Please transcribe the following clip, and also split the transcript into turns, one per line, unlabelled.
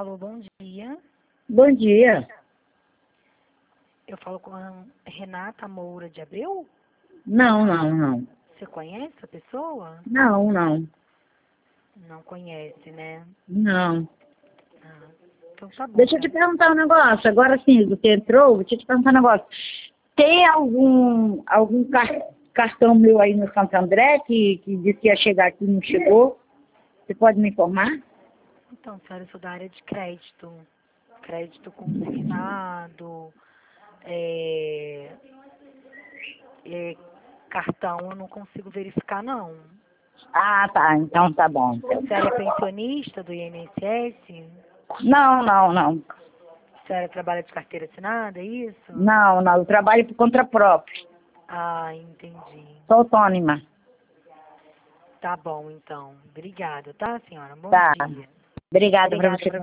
Alô, bom dia.
Bom dia.
Eu falo com a Renata Moura de Abreu?
Não.
Você conhece a pessoa?
Não.
Não conhece, né?
Não.
Ah, então tá bom.
Deixa eu te perguntar um negócio. Agora sim, você entrou, deixa eu te perguntar um negócio. Tem algum cartão meu aí no Santo André que disse que ia chegar aqui e não chegou? Você pode me informar?
Então, senhora, eu sou da área de crédito. Crédito consignado, é, cartão eu não consigo verificar, não.
Ah, tá. Então tá bom.
A senhora é pensionista do INSS?
Não.
A senhora trabalha de carteira assinada, é isso?
Não. Eu trabalho por conta própria.
Ah, entendi.
Sou autônoma.
Tá bom, então. Obrigada, tá, senhora? Bom
Tá.
dia.
Obrigada para
Obrigada
você.
pra